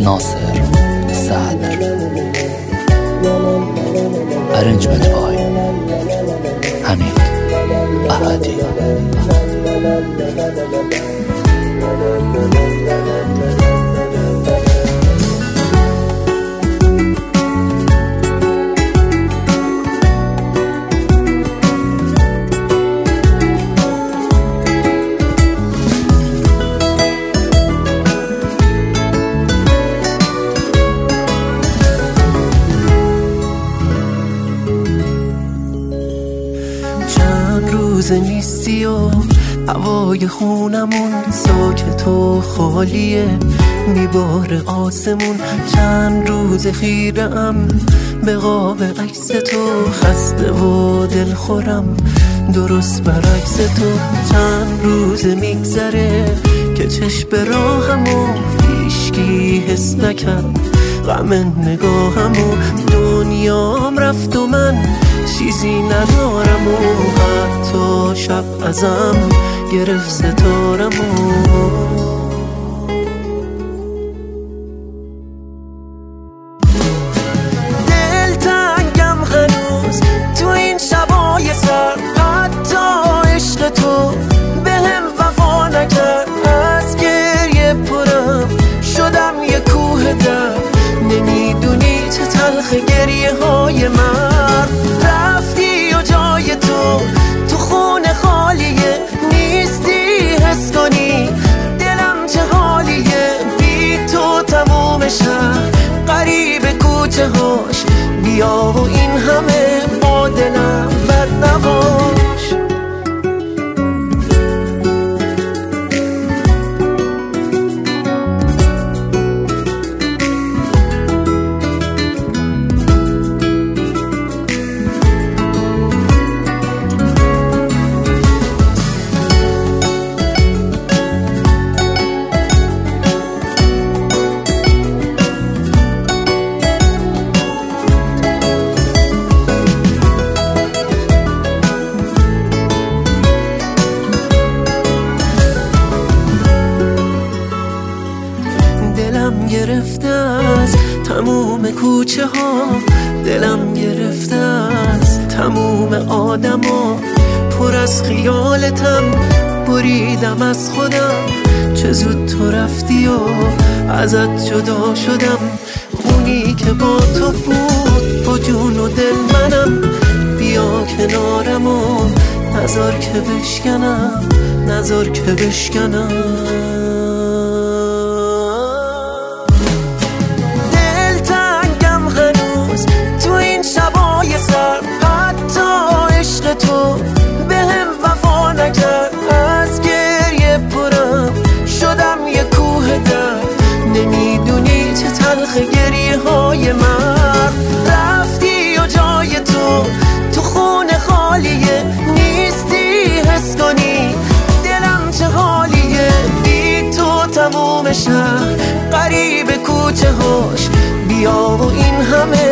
ناصر صدر. ارنجمنت بای حمید احدی. نیستی و هوای خونمون ساکت و خالیه، میباره آسمون. چند روز خیرم به قاب عکس تو، خسته و دلخورم درست برعکس تو. چند روز میگذره که چشم راهمو هیچکی حس نکرد، غم نگاهمو. دنیام رفت و من چیزی ندارم و حتی شب ازم گرفت ستارمو. دلتنگم هنوز تو این شبای سر، حتی عشق تو به هم وفا نکرد. از گریه پرم شدم یه کوه در، نمیدونی چه تلخ گریه های من. رفتی و جای تو خونه خالیه، نیستی حس کنی دلم چه حالیه. بی تو تموم شهر غریب کوچه هاش، بیا و این همه با دلم بد نباش. دلم گرفته از تموم کوچه ها، دلم گرفته از تموم آدم ها. پر از خیالتم بریدم از خودم، چه زود تو رفتی و ازت جدا شدم. اونی که با تو بود با جون و دل منم، بیا کنارم و نذار که بشکنم، نذار که بشکنم. تو به هم وفا نکرد، از گریه پرم شدم یه کوه در، نمیدونی چه تلخ گریه های من. رفتی و جای تو خونه خالیه، نیستی حس کنی دلم چه حالیه. بی تو تموم شهر غریب کوچه هاش، بیا و این همه